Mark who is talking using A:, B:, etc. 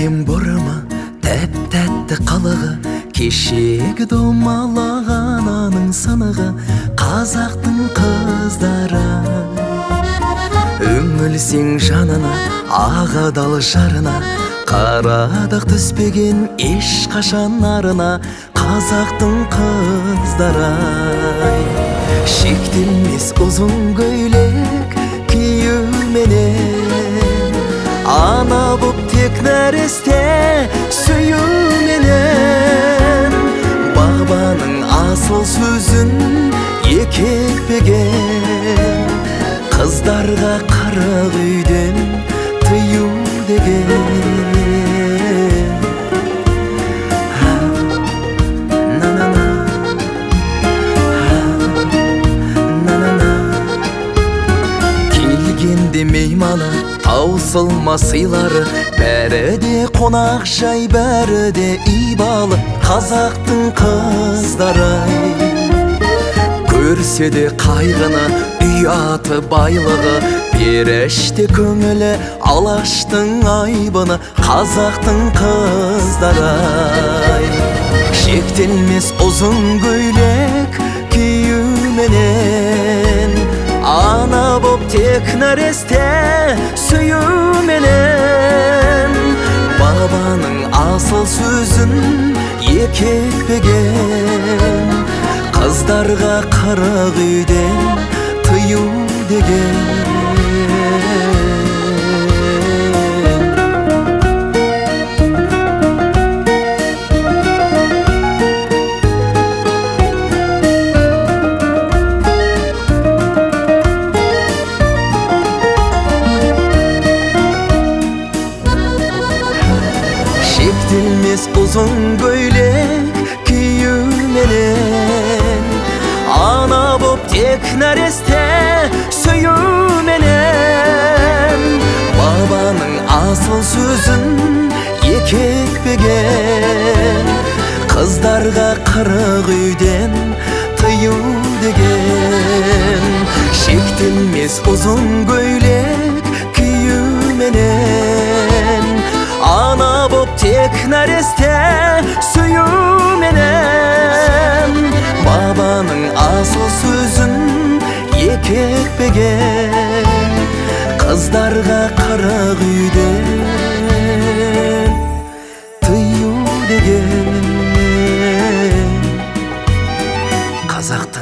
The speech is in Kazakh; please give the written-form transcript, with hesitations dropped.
A: Келген бұрымы тәп-тәтті қылығы, кешегі домалаған аның сынығы, қазақтың қыздары. Үңілсең жанына, ағадал жарына, қарадық түспеген ешқашан арына, қазақтың қыздары. Шектелмес ұзын көйлек киюменен, ана боп тек нәресте сүюменен, бабаның асыл сөзін екетпеген, қыздарға қырық үйден тыю деген. Келгенде мейманы, таусылма сыйлары, бәрі де қонақ жай, бәрі де ибалы, қазақтың қыздары. Көрсе де қайғыны, ұяты байлығы, періште көңілі, алаштың айбыны, қазақтың қыздары. Шектелмес ұзын көйлек киюменен, ана боп тек нәресте сүюменен, бабаның асыл сөзін екетпеген, қыздарға қырық үйден тыю деген. Шектелмес ұзын көйлек киюменен, ана боп тек нәресте сүюменен, бабаның асыл сөзін екетпеген, қыздарға қырық үйден тыю деген. Шектелмес ұзын көйлек киюменен, ана боп тек нәресте сүюменен, бабаның асыл сөзін екетпеген, қыздарға қырық үйден тыю деген. Қазақтың